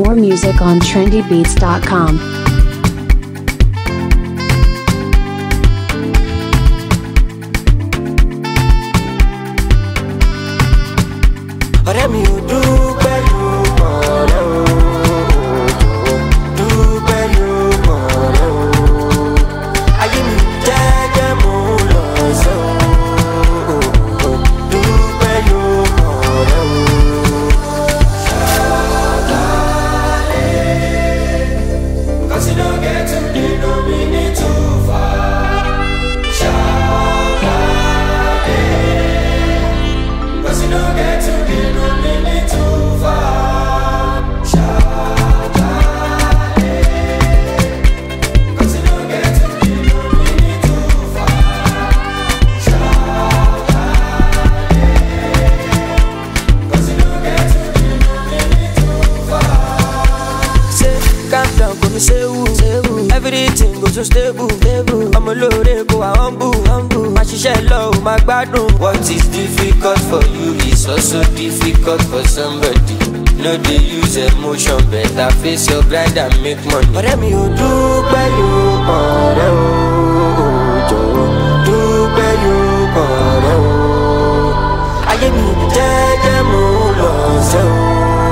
More music on trendybeats.com. Ọ̀rẹ́ mi ò dúpẹ́ ló mọ̀ rẹ́ o, dúpẹ́ ló mọ̀ rẹ́ o. Ayé mi jẹ́jẹ́ mo lọ sọ o, dúpẹ́ ló mọ̀ rẹ́ o. Cause you don't get to be no meaning too far. Cause you don't get to be no meaning too far. Cause you don't get to be no meaning too far. Cause you don't get to be no meaning too far. Say, calm down, come and say woo. Everything goes so stable. I'm a low go a humble. My shisha low, my gbadun. What is difficult for you is also difficult for somebody. No, they use emotion, better face your grind and make money. Ọ̀rẹ́ mi ò dúpẹ́ ló mọ̀ rẹ́ o, jọ̀wọ́ dúpẹ́ ló mọ̀ rẹ́ o. Ayé mi jẹ́jẹ́ mo lọ sẹ́ o,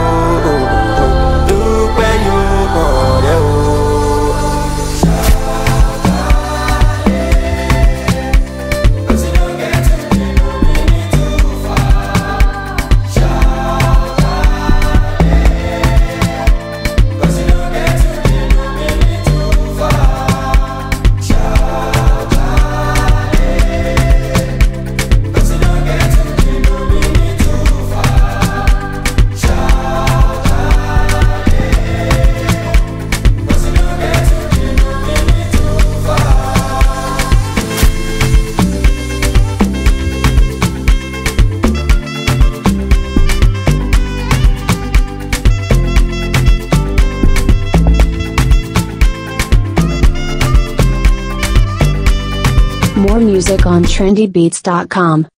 dúpẹ́ ló mọ̀ rẹ́ o. More music on trendybeats.com.